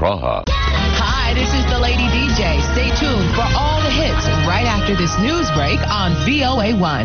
Praha. Hi, this is the Lady DJ. Stay tuned for all the hits right after this news break on VOA1.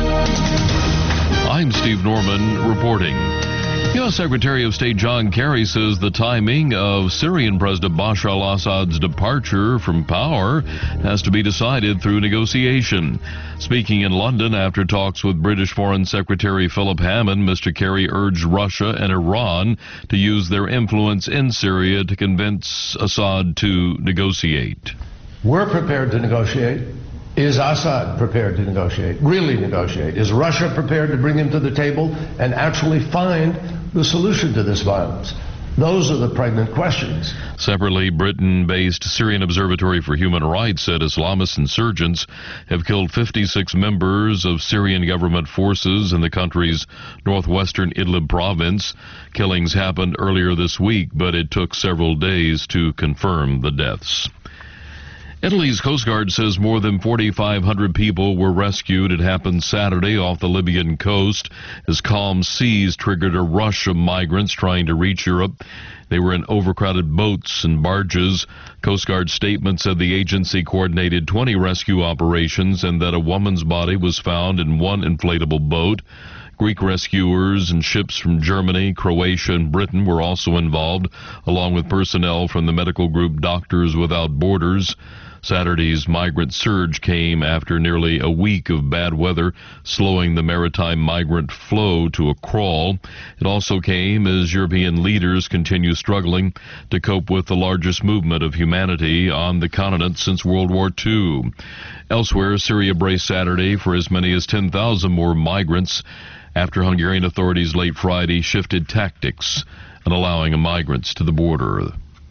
I'm Steve Norman reporting. U.S. Secretary of State John Kerry says the timing of Syrian President Bashar al-Assad's departure from power has to be decided through negotiation. Speaking in London after talks with British Foreign Secretary Philip Hammond, Mr. Kerry urged Russia and Iran to use their influence in Syria to convince Assad to negotiate. We're prepared to negotiate. Is Assad prepared to negotiate, really negotiate? Is Russia prepared to bring him to the table and actually find the solution to this violence? Those are the pregnant questions. Separately, Britain-based Syrian Observatory for Human Rights said Islamist insurgents have killed 56 members of Syrian government forces in the country's northwestern Idlib province. Killings happened earlier this week, but it took several days to confirm the deaths. Italy's Coast Guard says more than 4,500 people were rescued. It happened Saturday off the Libyan coast as calm seas triggered a rush of migrants trying to reach Europe. They were in overcrowded boats and barges. Coast Guard statement said the agency coordinated 20 rescue operations and that a woman's body was found in one inflatable boat. Greek rescuers and ships from Germany, Croatia, and Britain were also involved, along with personnel from the medical group Doctors Without Borders. Saturday's migrant surge came after nearly a week of bad weather, slowing the maritime migrant flow to a crawl. It also came as European leaders continue struggling to cope with the largest movement of humanity on the continent since World War II. Elsewhere, Syria braced Saturday for as many as 10,000 more migrants after Hungarian authorities late Friday shifted tactics and allowing migrants to the border.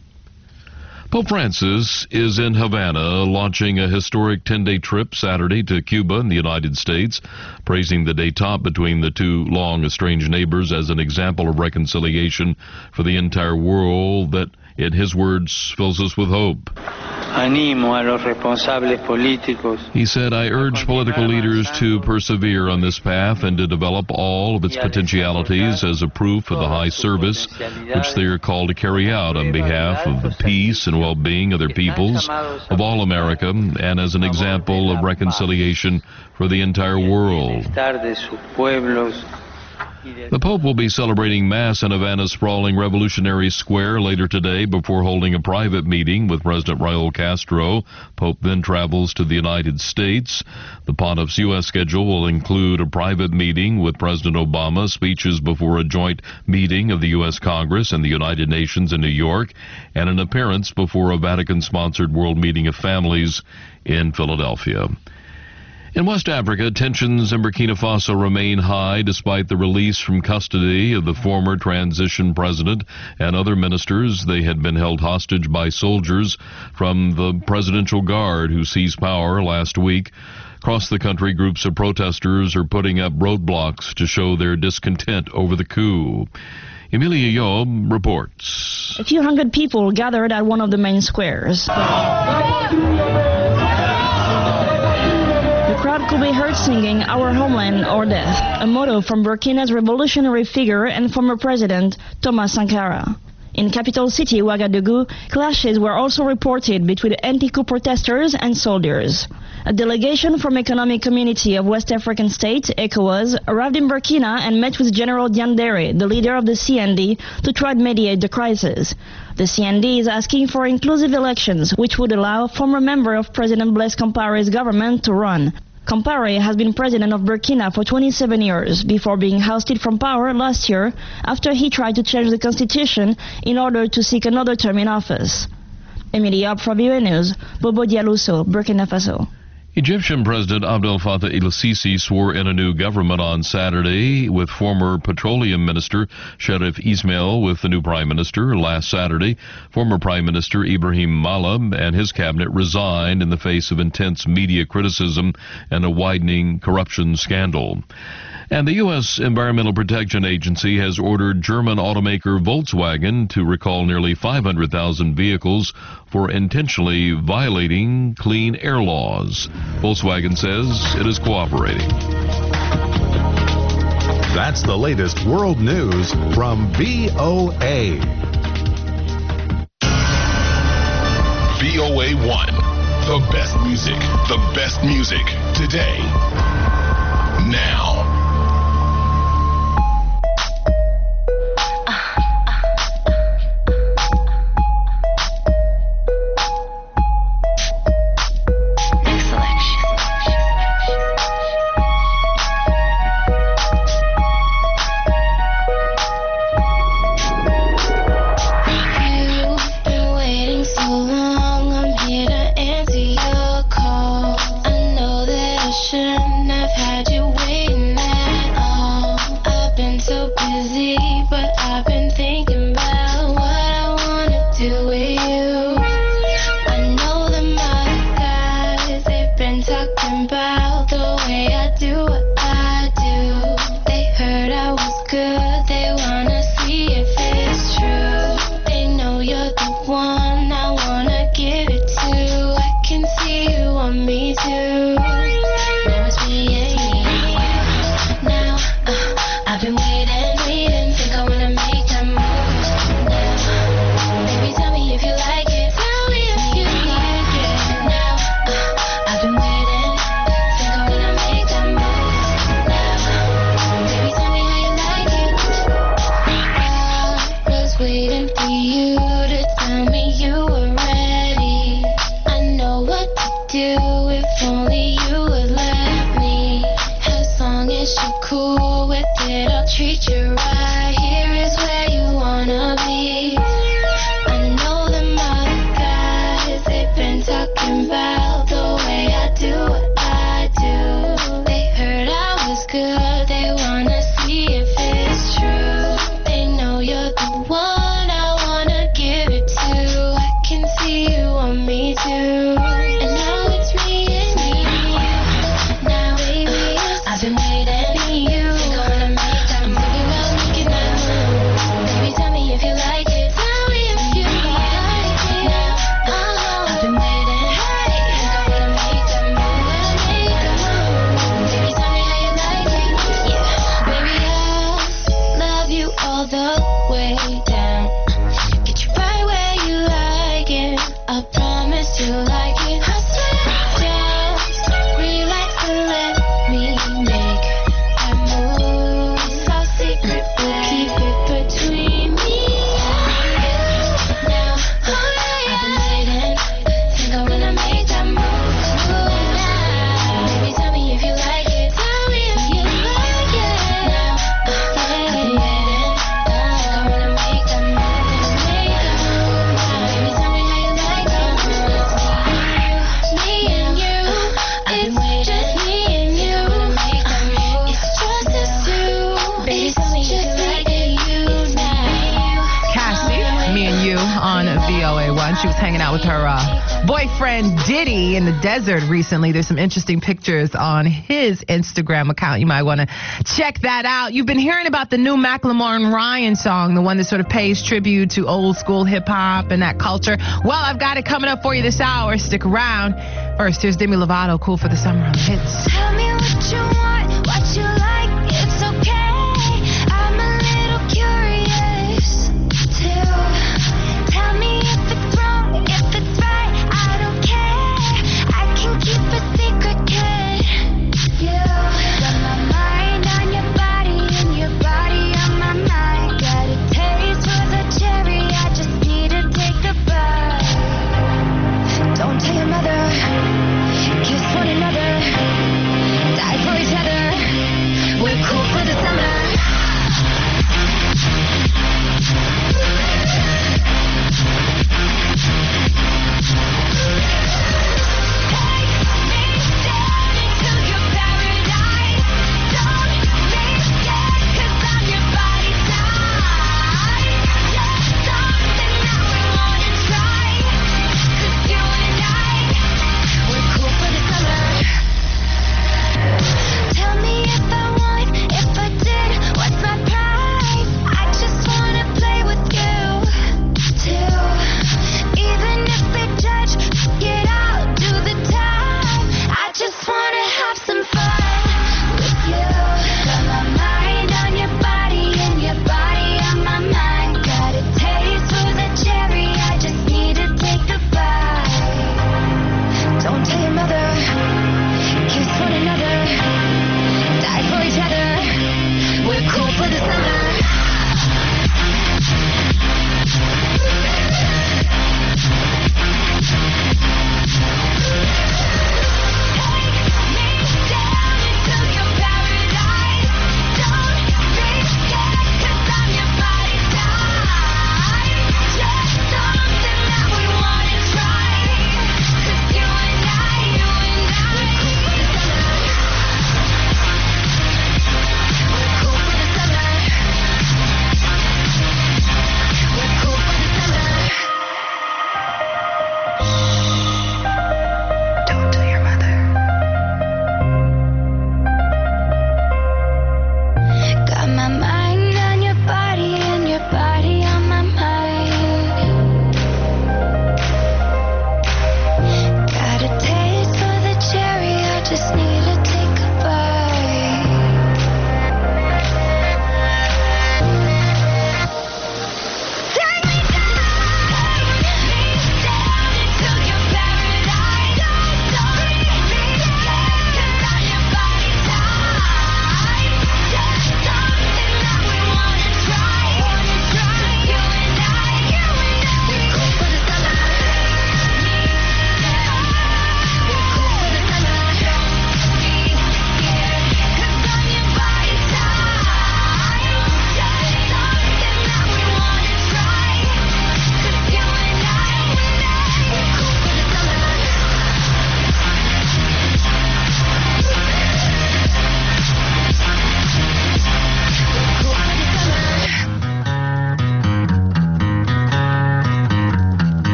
Pope Francis is in Havana launching a historic 10-day trip Saturday to Cuba and the United States, praising the détente between the two long estranged neighbors as an example of reconciliation for the entire world that, in his words, fills us with hope. He said, I urge political leaders to persevere on this path and to develop all of its potentialities as a proof of the high service which they are called to carry out on behalf of the peace and well-being of their peoples, of all America, and as an example of reconciliation for the entire world. The Pope will be celebrating Mass in Havana's sprawling Revolutionary Square later today before holding a private meeting with President Raul Castro. Pope then travels to the United States. The Pontiff's U.S. schedule will include a private meeting with President Obama, speeches before a joint meeting of the U.S. Congress and the United Nations in New York, and an appearance before a Vatican-sponsored World Meeting of Families in Philadelphia. In West Africa, tensions in Burkina Faso remain high despite the release from custody of the former transition president and other ministers. They had been held hostage by soldiers from the Presidential Guard who seized power last week. Across the country, groups of protesters are putting up roadblocks to show their discontent over the coup. Emilia Yob reports. A few hundred people gathered at one of the main squares. The crowd could be heard singing Our Homeland or Death, a motto from Burkina's revolutionary figure and former president, Thomas Sankara. In capital city Ouagadougou, clashes were also reported between anti-coup protesters and soldiers. A delegation from Economic Community of West African States, ECOWAS, arrived in Burkina and met with General Diandere, the leader of the CND, to try to mediate the crisis. The CND is asking for inclusive elections, which would allow former member of President Blaise Compaoré's government to run. Compaoré has been president of Burkina for 27 years, before being ousted from power last year after he tried to change the constitution in order to seek another term in office. Emilie Yob for VOA News, Bobo Dialouso, Burkina Faso. Egyptian President Abdel Fattah el-Sisi swore in a new government on Saturday with former Petroleum Minister Sherif Ismail with the new Prime Minister. Last Saturday, former Prime Minister Ibrahim Malam and his cabinet resigned in the face of intense media criticism and a widening corruption scandal. And the U.S. Environmental Protection Agency has ordered German automaker Volkswagen to recall nearly 500,000 vehicles for intentionally violating clean air laws. Volkswagen says it is cooperating. That's the latest world news from VOA. VOA1. The best music today, now. She was hanging out with her boyfriend Diddy in the desert recently. There's some interesting pictures on his Instagram account. You might want to check that out. You've been hearing about the new Macklemore and Ryan song, the one that sort of pays tribute to old school hip hop and that culture. Well, I've got it coming up for you this hour. Stick around. First, here's Demi Lovato, Cool for the Summer on Hits. Tell me what you want, what you like, it's okay. I'm a little curious too. Tell me if it's wrong, if it's right, I don't care. I can keep a secret, kid. You got my mind on your body and your body on my mind. Got a taste for the cherry, I just need to take a bite. Don't tell your mother, kiss one another, die for each other.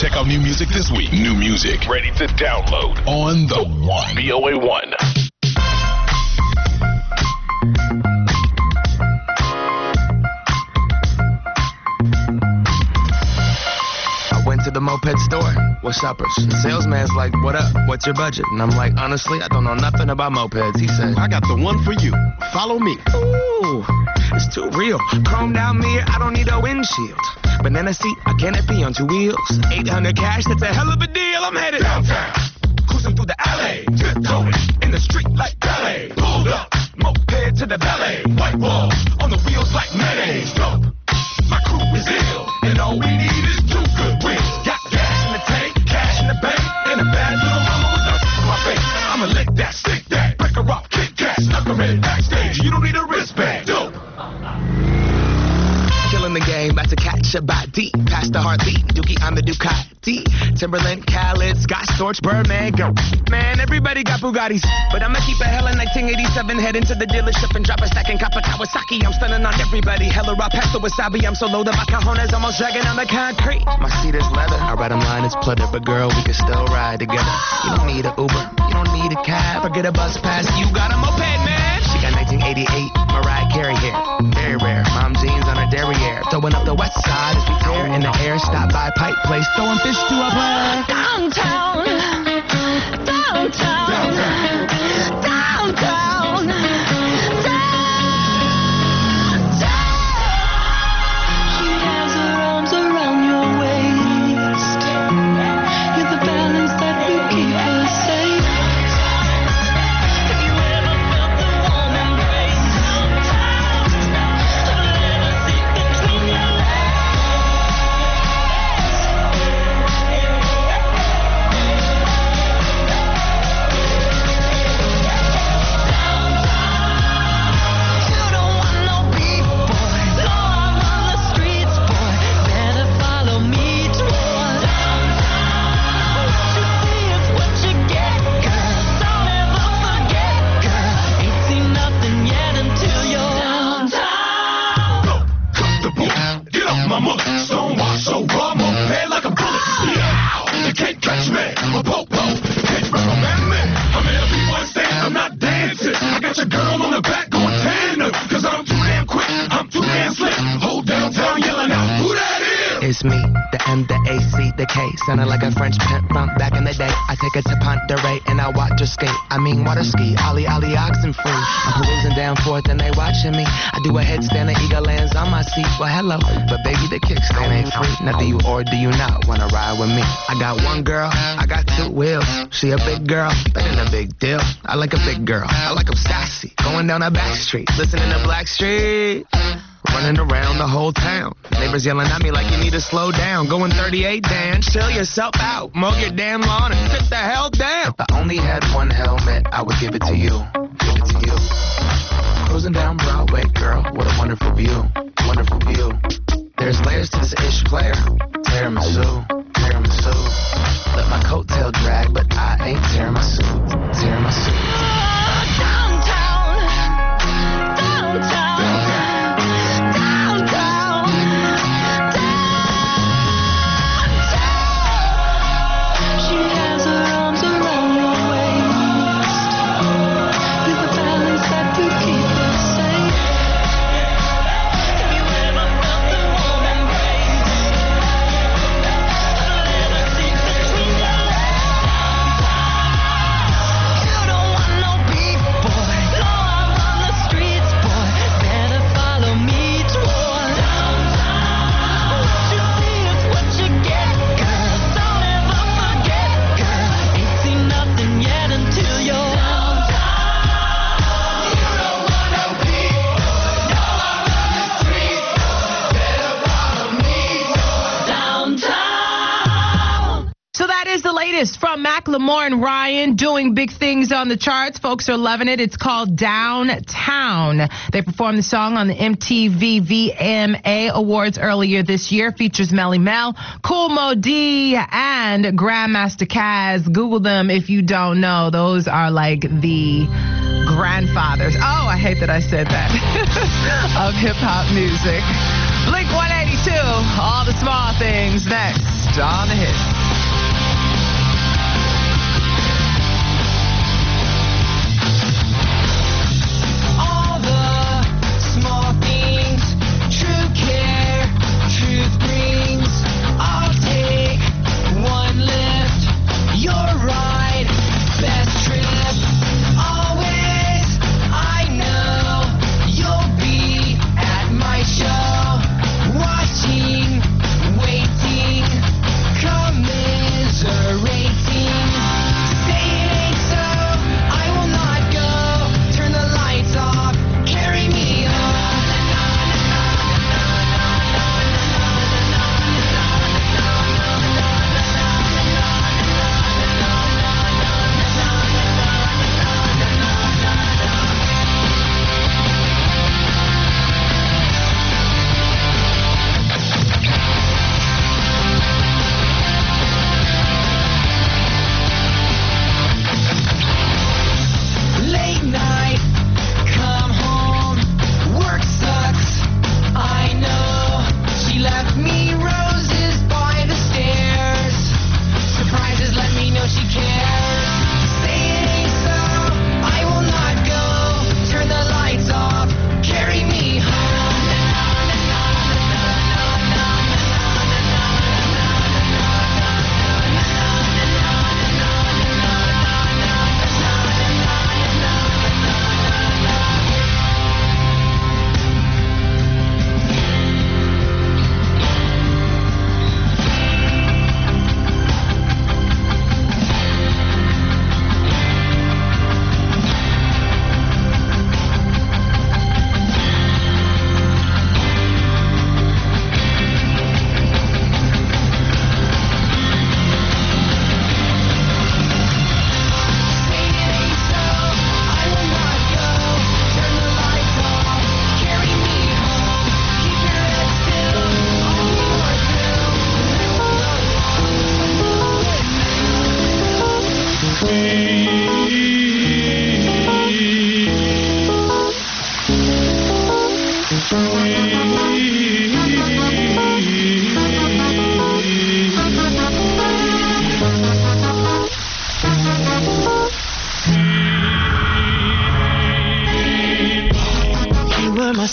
Check out new music this week. New music ready to download on the One. VOA1. To the moped store, what's shoppers? The salesman's like, what up? What's your budget? And I'm like, honestly, I don't know nothing about mopeds. He said, I got the one for you. Follow me. Ooh, it's too real. Chrome down mirror, I don't need a windshield. Banana seat, a canopy on two wheels. 800 cash, that's a hell of a deal. I'm headed downtown, cruising through the alley, tiptoeing in the street like ballet. Pulled up, moped to the valet. White wall on the wheels like mayonnaise. Dope, my crew is ill, and all we need is two good wheels. Got gas in the tank, cash in the bank, and a bad little mama with dust in my face. I'ma lick that, stick that, break her off, kick cat, snuck her in backstage. You don't need a wristband, dope. Killing the game, about to catch a body. Past the heartbeat, Dookie on the Ducati. Timberland, Khaled, Scott Storch, Birdman, go. Man, everybody got Bugattis. But I'ma keep a hella 1987. Head into the dealership and drop a stack in Kappa Kawasaki. I'm stunning on everybody. Hella raw past the wasabi. I'm so low that my cajones almost dragging on the concrete. My seat is leather. Our bottom line is plunder. But girl, we can still ride together. You don't need an Uber. You don't need a cab. Or get a bus pass. You got a moped, man. She got 1988 Mariah Carey hair. Very rare. Mom jeans on her derriere. Throwing up the west side as we tear in the air. Stop by Pipe Place. Throwing fish to a player. Downtown, downtown, downtown, downtown. She has her arms around your waist. You're the balance that will keep her safe. Have you ever felt the warm embrace? A little seat between your legs. You don't want no beef, boy. No, I'm on the streets, boy. Better follow me toward downtown. What you see is what you get, girl. Don't ever forget, girl. Ain't seen nothing yet until you're downtown. Cut the boot, get off my muck. Stonewall so raw, moped like a bullet. Yeah, you can't catch me. I'm a po-po, can't recommend me. I'm in a B1 stand, I'm not dancing. I got your girl on the back going tandem. Cause I'm too damn quick, I'm too damn slick. Whole downtown yelling out, who that is? It's me, the M, the A, C, the K. Sounding like a French pimp from back in the day. I take her to Ponderay and I watch her skate. I mean water ski, ollie, oxen free. I'm perusing down forth and they watching me. I do a headstand and eagle lands on my seat. Well, hello, but baby, the kickstand ain't free. Now do you or do you not wanna ride with me? I got one girl, I got two wheels. She a big girl, that ain't a big deal. I like a big girl, I like 'em sassy. Going down a back street, listening to Blackstreet. Running around the whole town. Neighbors yelling at me like you need to slow down. Going 38, Dan, chill yourself out. Mow your damn lawn and sit the hell down. If I only had one helmet, I would give it to you. Give it to you. Cruising down Broadway, girl, what a wonderful view. Wonderful view. There's layers to this ish player. Tiramisu, tiramisu. Let my coattail drag, but I ain't tearing my suit. Tearing my suit. Downtown, downtown. She has her arms around your waist. You're the balance that will keep her safe. Have you ever felt the warm embrace? A little seat between your legs. You don't want no beef, boy. No, I'm on the streets, boy. Better follow me toward downtown. What you see is what you get, girl. Don't ever forget, girl. Ain't seen nothing yet until you're downtown. You don't want no beef, no, I'm on the streets, better follow me toward downtown. So that is the latest from Macklemore and Ryan doing big things on the charts. Folks are loving it. It's called Downtown. They performed the song on the MTV VMA Awards earlier this year. Features Melly Mel, Kool Moe Dee, and Grandmaster Caz. Google them if you don't know. Those are like the grandfathers. Oh, I hate that I said that. Of hip-hop music. Blink 182, all the small things next on the hits.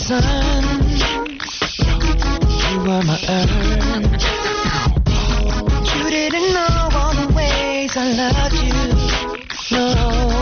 sun. You were my earth. You didn't know all the ways I loved you. No.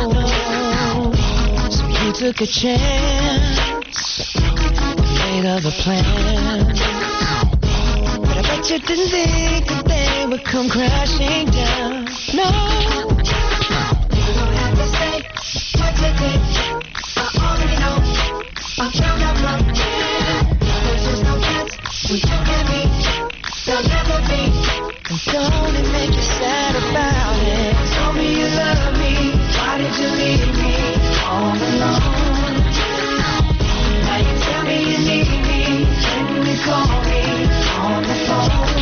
So you took a chance, made other plans. But I bet you didn't think that they would come crashing down. No. You don't have to say what you think. I already know. I'm found out from here. There's just no chance with you and me. There'll never be. And don't it make you sad about it? Told me you love me. Why did you leave me all alone? Now you tell me you need me. Can you call me on the phone?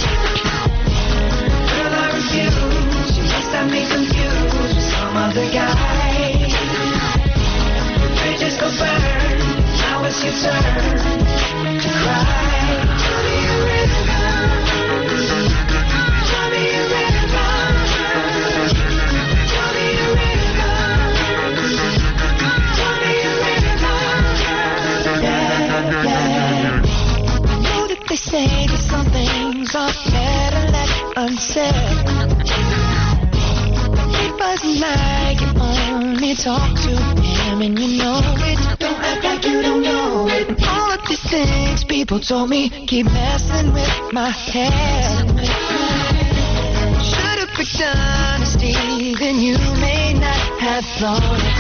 Girl, I refuse. You must have me confused with some other guy. The bridges go burn. Now it's your turn to cry. Tell me a river. Tell me a river. Tell me a river. Tell me a river. Yeah, yeah. I know that they say that some things are better left unsaid. But it wasn't like you only talk to him and you know it. Don't act like you don't know it. And all of these things people told me keep messing with my head. Should've picked honesty, then you may not have thought it.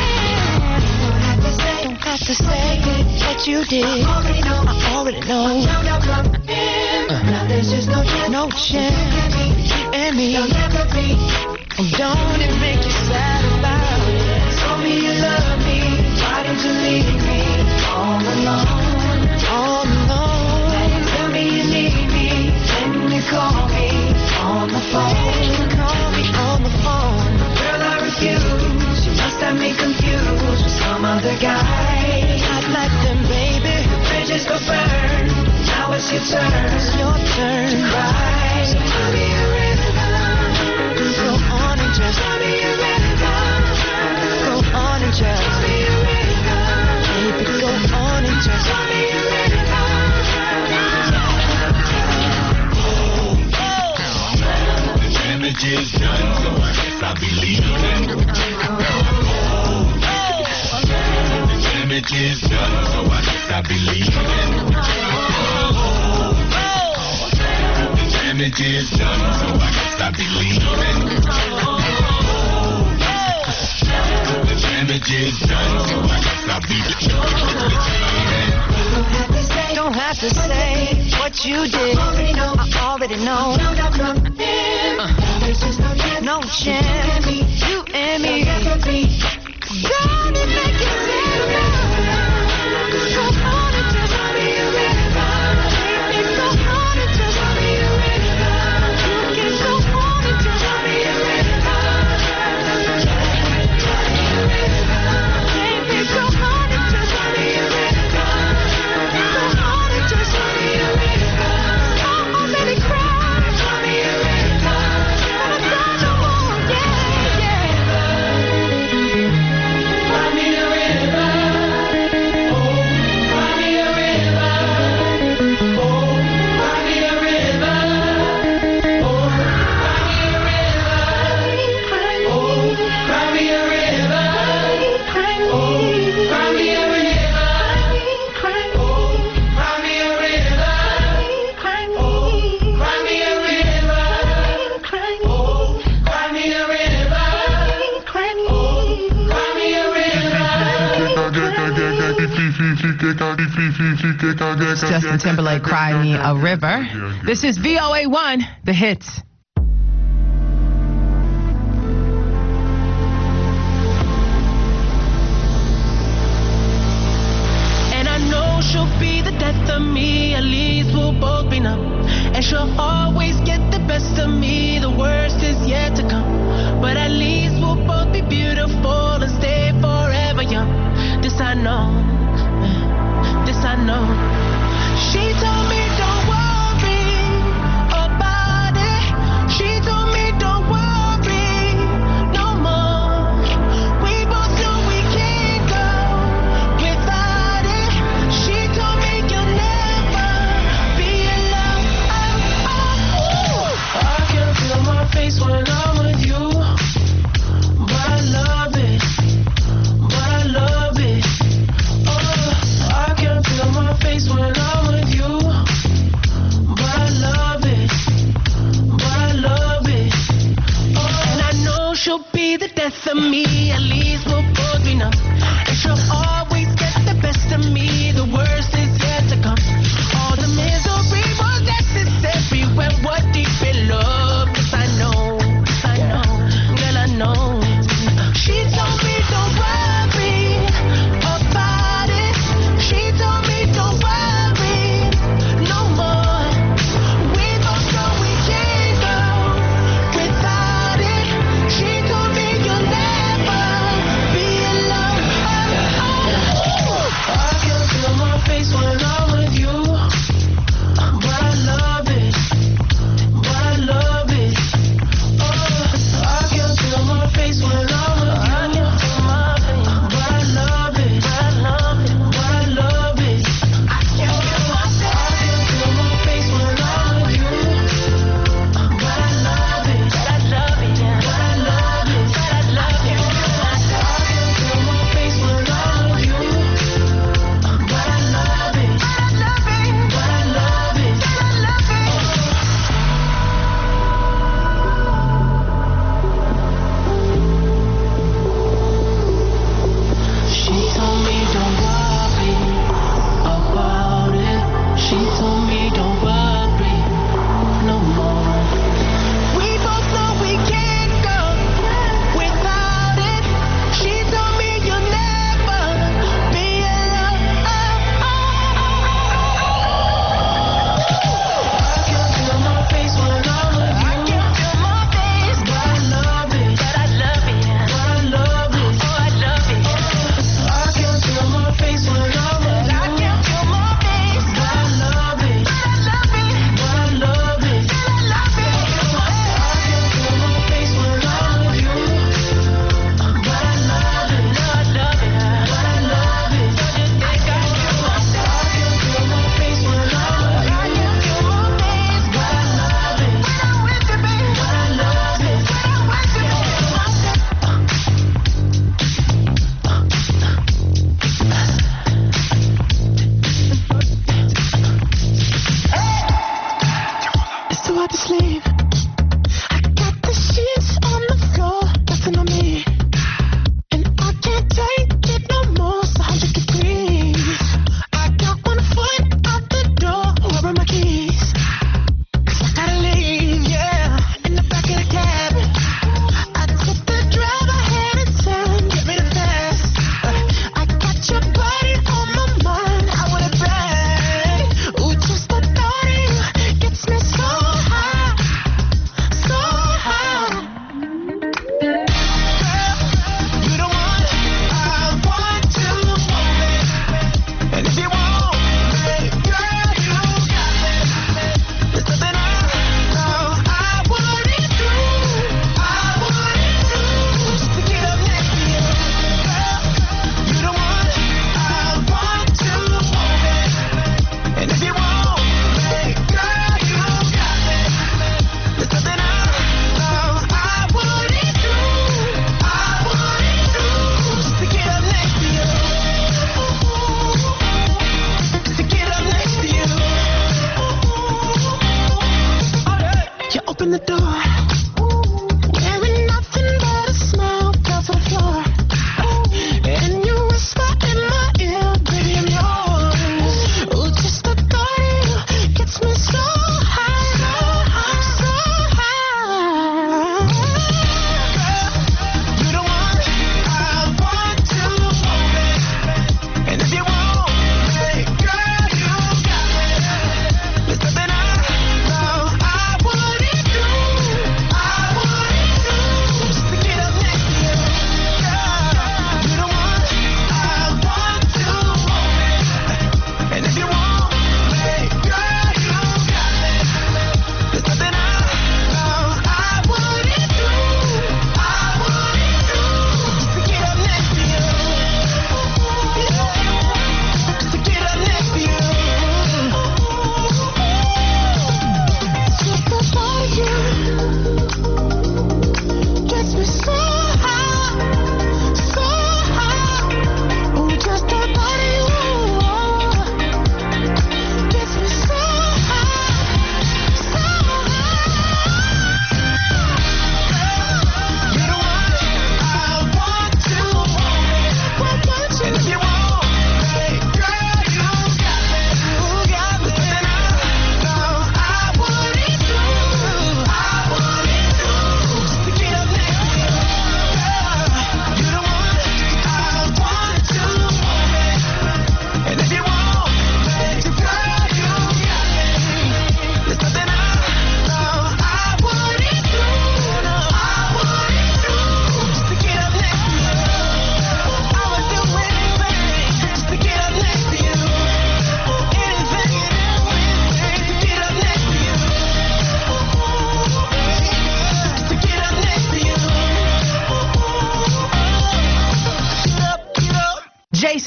Don't have to say what you did. I already know. Now there's just no chance. You and me. And don't it make you sad about it? Told me you love me. Why did you leave me all alone? All alone. Now you tell me you need me. Can you call me on the phone? Call me on the phone. Girl, I refuse. You must have me confused with some other guy. Not like them, baby. The bridges go burn. Now it's your turn. It's your turn to cry. So tell me a river. Go on and just tell me a river. Go on and just tell me a river. Baby, go on and just tell me a river. The damage is done, so I guess I'll be leaving. The damage is done, so I guess I'll be leaving. The damage is done, so I guess I'll be leaving. The damage is done, so I guess I'll be leaving. Don't have to say what you did. I already know. No chance. You and me. Don't it make you sad? Go on and just tell me a river. Go on and just tell me a river. You can go on and just tell me a river. Baby, go on and just tell me a river. Go on and just tell me a river. Oh, let it cry. Tell me a river. But I don't want, yeah, yeah. Cry me a river. Oh, cry me a river. Oh, cry me a river. Oh, cry me a river. Oh, cry me a river. It's Justin Timberlake, Cry Me a River. This is VOA1, The Hits. And I know she'll be the death of me, at least we'll both be numb. And she'll always get the best of me, the worst is yet to come. But at least we'll both be beautiful and stay forever young. This I know, this I know. She told me don't worry about it. She told me don't worry no more. We both know we can't go without it. be the death of me. At least we'll both be numb. And she'll always get the best of me. The worst is yet to come. All the misery was necessary when we're deep in love. 'Cause I know, girl, I know. She told me don't worry about it. She told me don't worry no more. We both know we can't go without it. She told me you'll never be alone. I can feel my face when I'm with you, but I love it, but I love it. I can feel my face when I'm with you.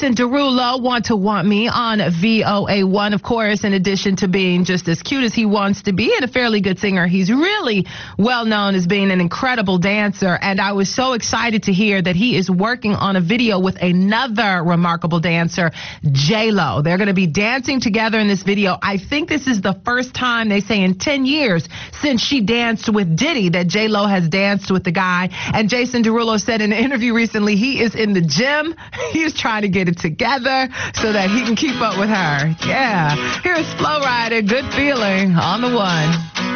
Jason Derulo, Want to Want Me on VOA1. Of course, in addition to being just as cute as he wants to be and a fairly good singer, he's really well known as being an incredible dancer. And I was so excited to hear that he is working on a video with another remarkable dancer, J-Lo. They're going to be dancing together in this video. I think this is the first time, they say, in 10 years since she danced with Diddy that J-Lo has danced with the guy. And Jason Derulo said in an interview recently he is in the gym. He's trying to get it together so that he can keep up with her. Yeah. Here's Flo Rida, Good Feeling on the one.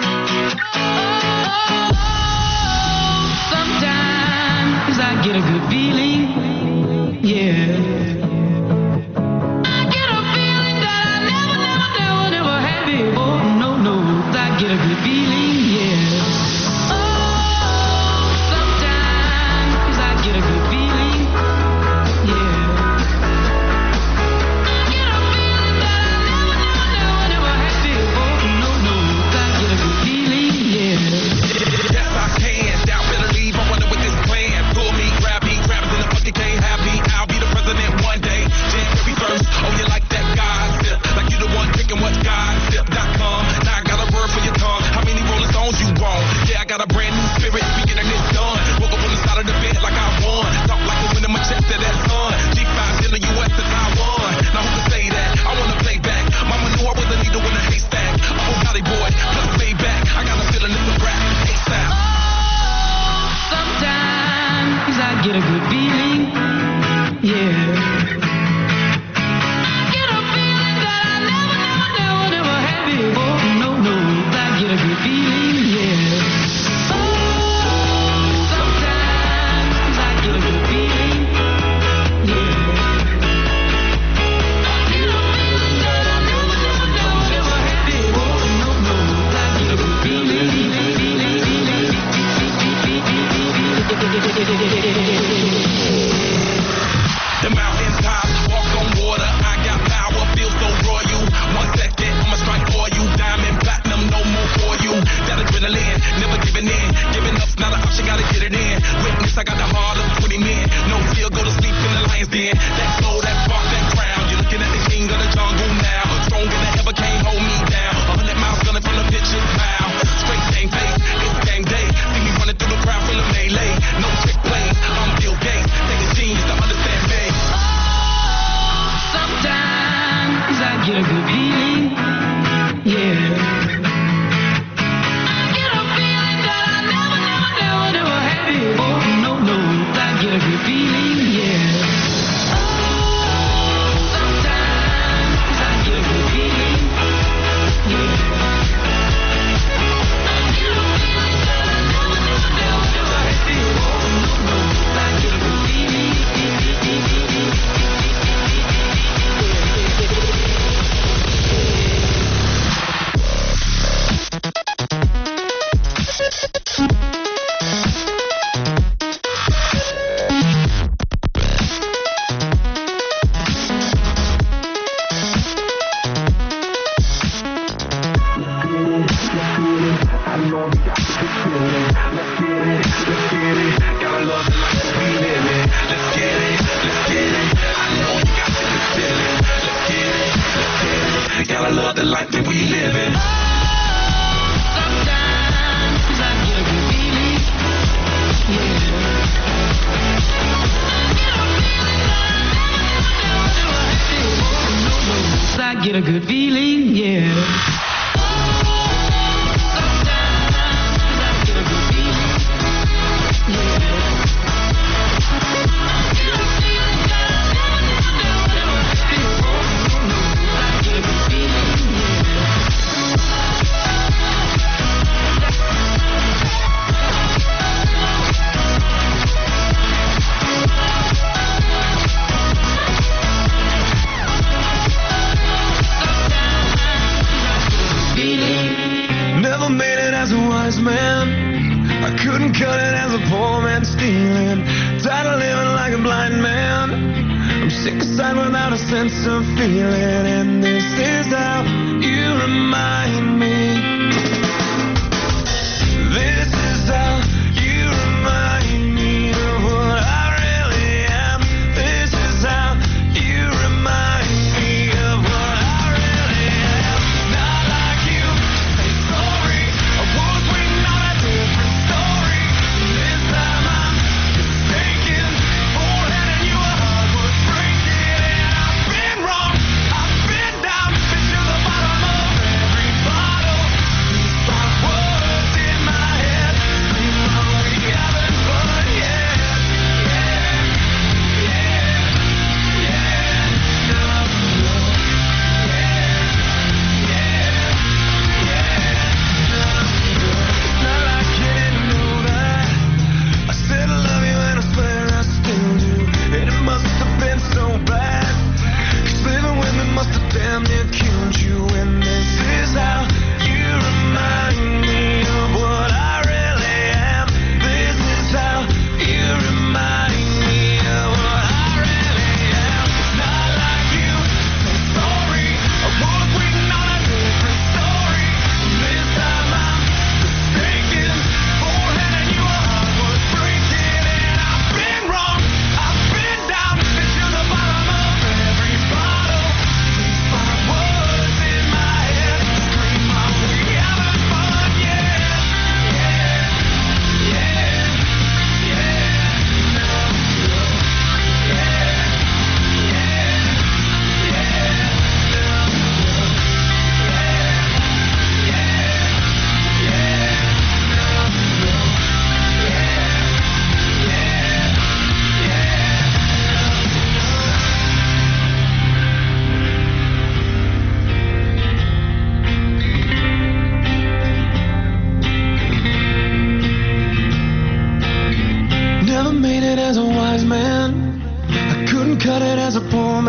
Sometimes I get a good feeling, yeah. I get a feeling that I never had before. No, I get a good feeling, yeah. Oh, sometimes I get a good feeling, yeah. I get a feeling that I never had before. No, I get a good feeling, yeah. Yes, I can. Doubt better leave. I wonder what this plan. Pull me, grab me, grab us in the bucket, can't have me. I'll be the president one day. January 1st. Oh, you like that gossip? Like you the one picking what's gossip.com. Now I got a word for your tongue. How many Rolling Stones you want? Yeah, I got a brand new spirit. We getting this done. Woke up on the side of the bed like I won. Talk like the wind in my chest to that sun. G5 in the US to Taiwan. Now who can say that? I wanna play back. Mama knew I was a needle in a haystack. I'm a Valley boy, plus way back. I got a feeling it's a rap. ASAP. Sometimes I get a good feeling, yeah. I get a feeling that I never had before. No, I get a good feeling, yeah. Oh, sometimes I get a good feeling, yeah. I get a feeling that I never had before. No, I get a good feeling. The mountains top, walk on water. I got power, feel so royal. 1 second, I'ma strike for you. Diamond, platinum, no more for you. That adrenaline, never giving in. Giving up's not an option, gotta get it in. Witness, I got the heart of 20 men. No fear, go to sleep in the lion's den. That soul, that spark, that crown. You're looking at the king of the jungle now. Stronger than ever, can't hold me down. 100 miles gunning from the pitcher's mound. Straight game face, it's game day. See me running through the crowd full of melee. No trick plays, I'm Bill Gates. Take a genius to understand me. Sometimes I get a good feeling, yeah. I get a feeling that I never had before. No, I get a good feeling, yeah. Oh, sometimes I get a good feeling, yeah. I get a feeling that I never had before. No, I get a good feeling. Gotta love the life that we live in. Sometimes I get a good feeling, yeah. I get a good feeling, yeah. Never made it as a wise man. I couldn't cut it as a poor man stealing. Tired of living like a blind man. I'm sick aside without a sense of feeling. And this is how you remind me. This is how you remind me of what I really am. This is how you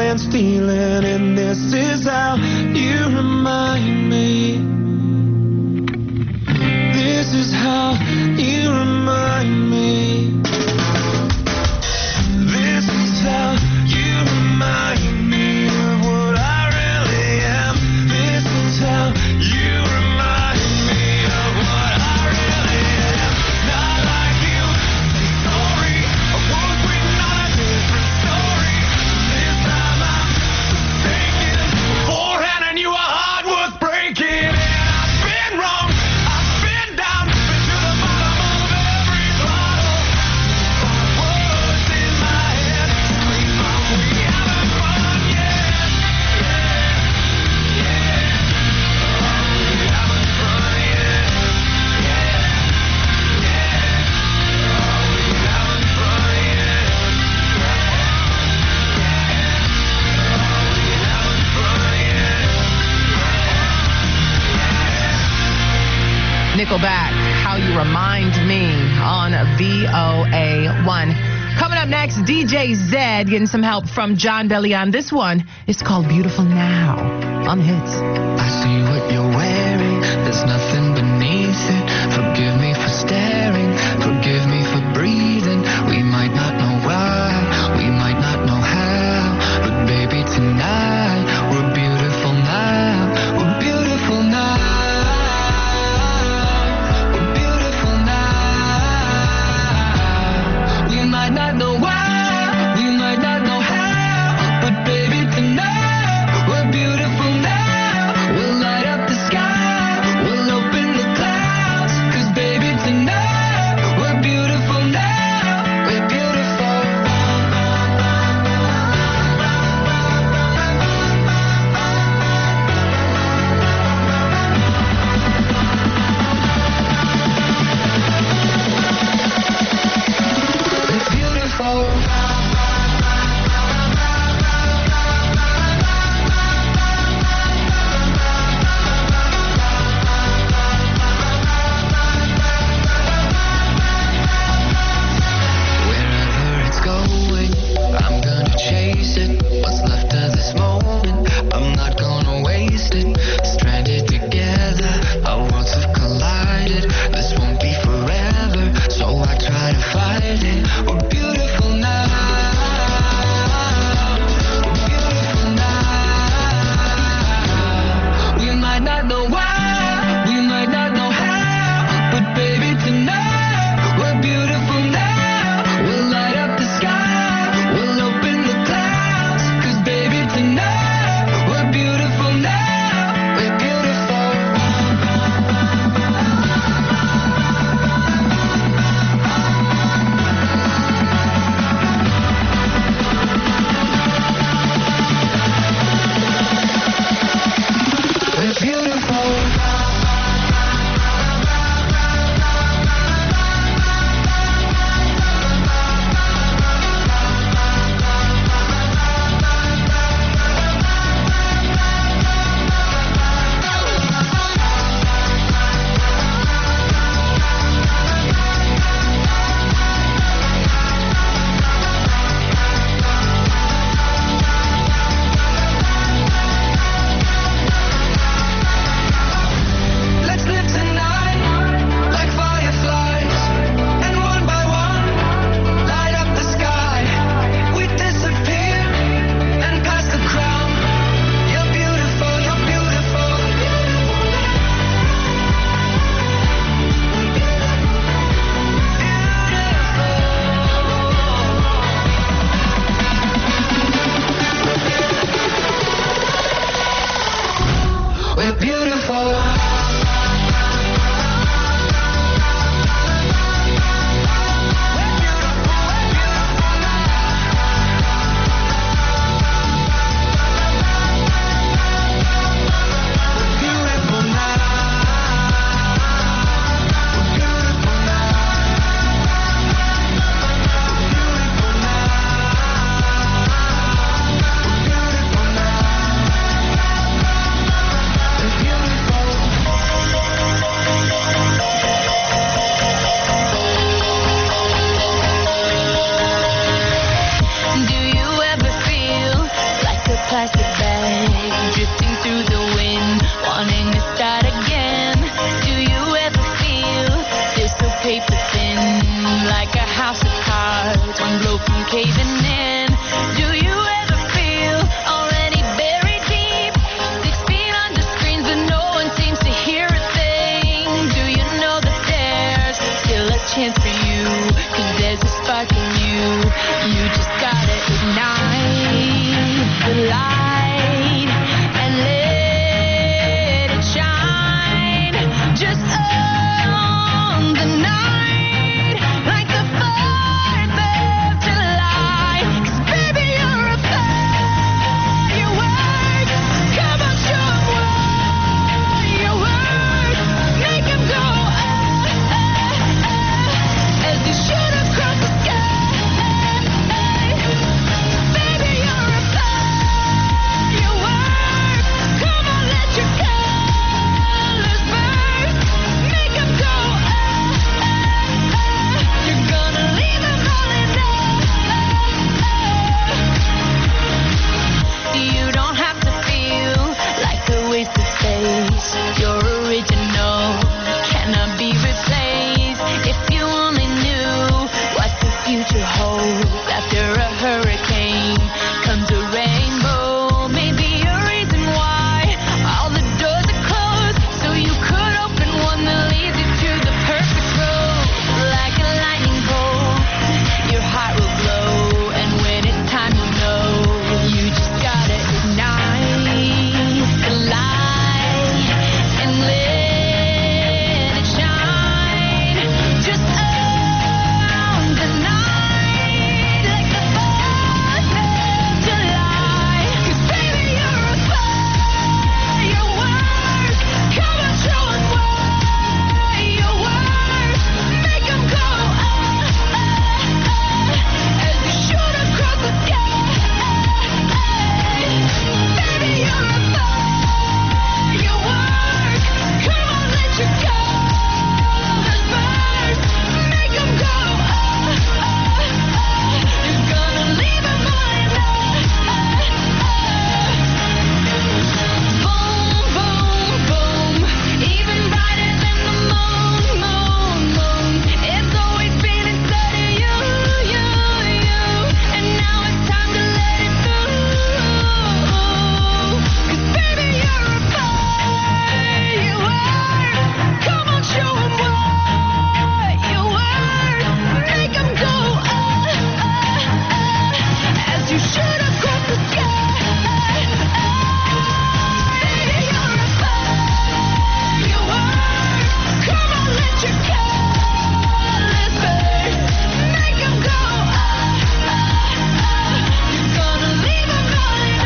man stealing, and this is how you remind me. This is how you remind me. This is how you remind me of what I really am. This is how you remind me of what I really am. Not like you, say sorry. I was waiting on a different story. This time I'm mistaken. Beforehand I knew a heart was breaking. And I've been wrong, I've been down, been to the bottom of every bottle. Words in my head scream out, we haven't fun yet. Yeah, yeah. Oh, we haven't fun yet. Yeah, yeah. Oh, we haven't fun yet. Nickelback, How You Remind Me on VOA1. Coming up next, DJ Zed getting some help from John Bellion. This one is called Beautiful Now on the hits. I see what you're wearing, there's nothing beneath it. Forgive me for staring, forgive me for breathing. We might not know why, we might not know how, but baby tonight, we're beautiful now. We're beautiful now. We're beautiful now. We might not know why, we might not know how, but baby tonight, we're beautiful now. We'll light up the sky, we'll open the clouds. from caving in. Do you ever feel already buried deep? 6 feet under screens, but no one seems to hear a thing. Do you know that there's still a chance for you? 'Cause there's a spark in you. You just gotta ignite the light and let it shine. Just on the night, like the 4th of July. 'Cause baby, you're a firework. Come on, show 'em what you work. Make 'em go as you shoot across the sky. Baby, you're a firework. Come on, let your colors burst. Make 'em go You're gonna leave 'em all in You don't have to feel like a wasted space. You're original, cannot be replaced. If you only knew what the future holds. After a hurricane comes a rainbow. Maybe a reason why all the doors are closed, so you could open one that leads you to the perfect road. Like a lightning bolt, your heart will glow, and when it's time you'll know. You just gotta ignite the light and let it shine. Just on the night, like the 4th of July. 'Cause baby, you're a firework. Come on, show 'em what you work. Make 'em go as you shoot across the sky. Baby, you're a firework. Come on, let your colors burst. Make 'em go You're gonna leave 'em all in Boom, boom, boom. Even brighter than the moon, moon, moon. It's always been inside of you, you, you. And now it's time to let it through. 'Cause baby, you're a firework. Come on, show 'em what you work. Make 'em go as you shoot across the sky. Baby, you're a firework. Come on, let your colors burst. Make 'em go You're gonna leave 'em all in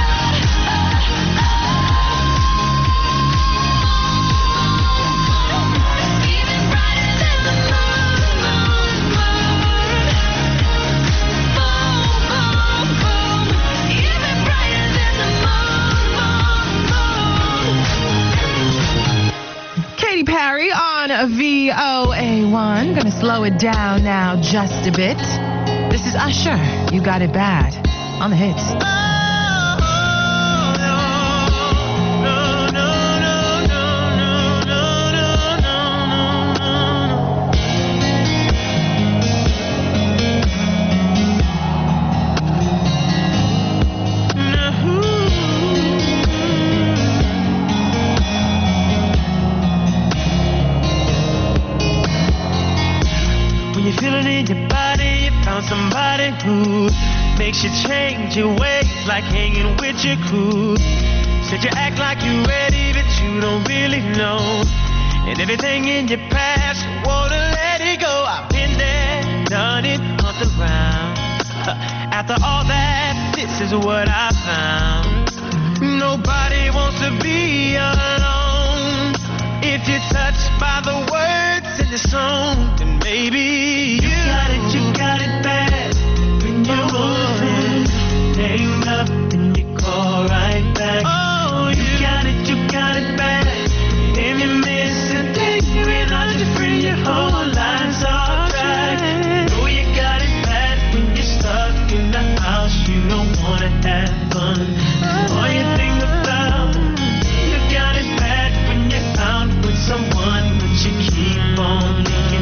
Even brighter than the moon, moon, moon. Boom, boom, boom. Even brighter than the moon, moon, moon. Katy Perry on VOA1. Gonna slow it down now just a bit. This is Usher. You got it bad on the hits. When you feel it in your body, you found somebody who makes you change your ways, like hanging with your crew. Said you act like you're ready, but you don't really know. And everything in your past, you wanna let it go. I've been there, done it, hunt around. After all that, this is what I found. Nobody wants to be alone. If you're touched by the words in the song, then maybe you got it bad. When you're moving, hang up and you call right back. Oh, you got it bad. If you miss a day without your friend, your whole life's off track. Know you got it bad when you're stuck in the house, you don't wanna have fun. All you think about, you got it bad when you're out with someone, but you keep on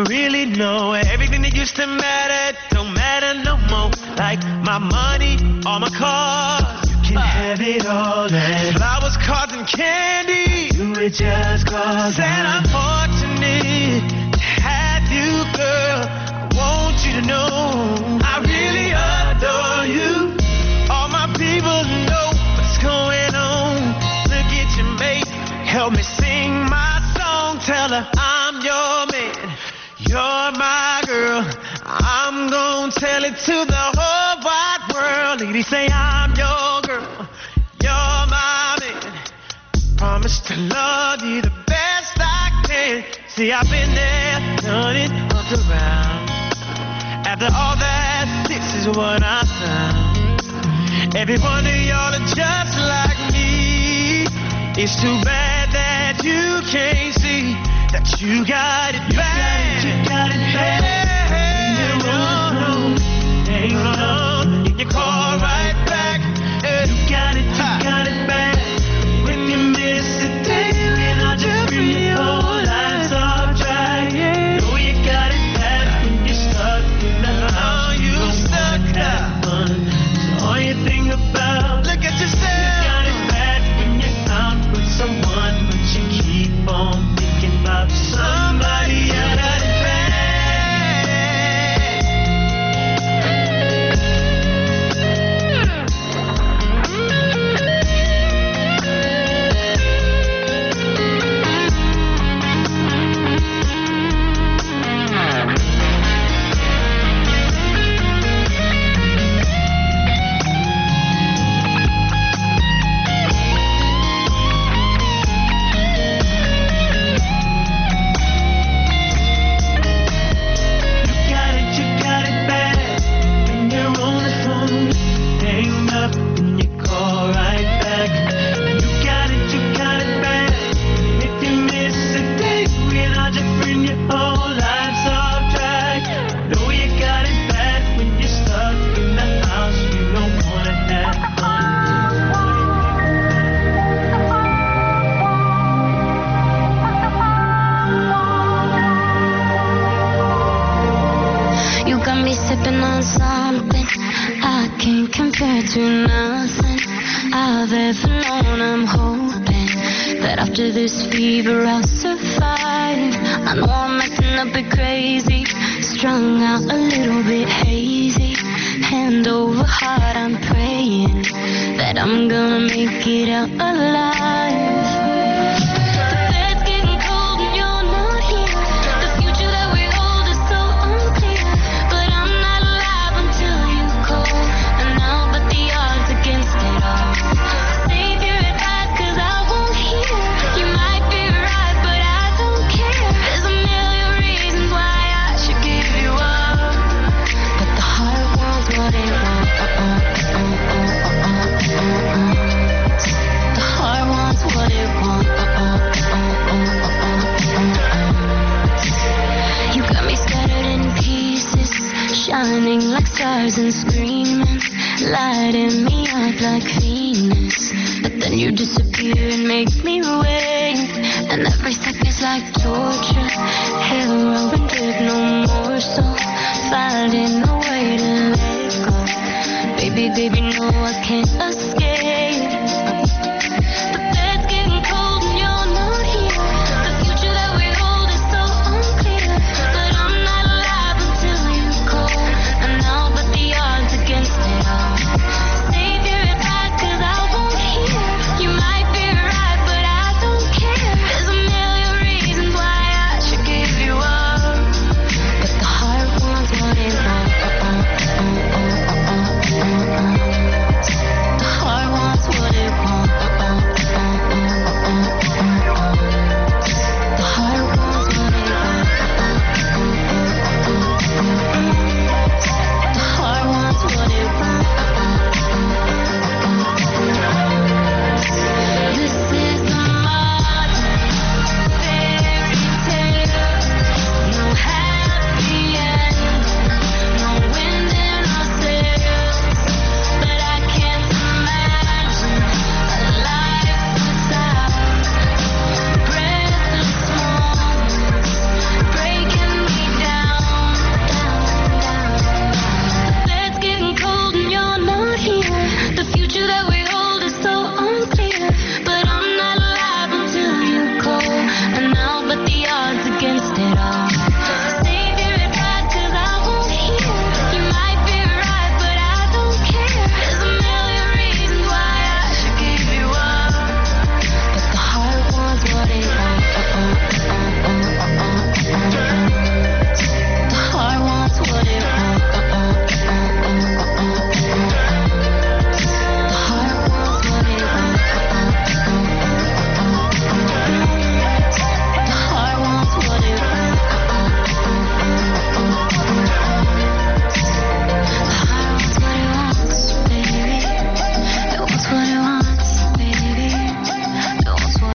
really know everything that used to matter don't matter no more. Like my money, all my cars, you can have it all. And flowers, cards, and candy, you would just cause. Said I'm fortunate to have you, girl. I want you to know I really adore you. All my people know what's going on. Look at your mate, help me sing my song. Tell her I'm your man, you're my girl. I'm gonna tell it to the whole wide world. Ladies say I'm your girl, you're my man. Promise to love you the best I can. See, I've been there, done it, looked around. After all that, this is what I found. Every one of y'all are just like me. It's too bad that you can't see that you got it bad. You got it bad. Hang on, in your car right back. You got it bad. When you miss a day, when I just bring your whole lives off track. Know you got it bad when you're stuck in the house. You stuck that fun. All you think about, look at yourself. You got it bad when you're out with someone, but you keep on thinking about somebody else. To nothing I've ever known. I'm hoping that after this fever I'll survive. I know I'm acting a bit crazy, strung out a little bit hazy. Hand over heart, I'm praying that I'm gonna make it out alive. The bed's getting cold and you're not here. The future that we hold is so unclear. But I'm not alive until you call. And now but the odds against it all. Save your advice cause I won't hear. You might be right but I don't care. There's a million reasons why I should give you up. But the heart wants what it wants. The heart wants what it wants. You got me scattered in pieces, shining like stars and screaming, lighting me up like Venus. But then you disappear and make me wait. And every second's like torture, hell and dead no more. So finding a way to let go. Baby, no, I can't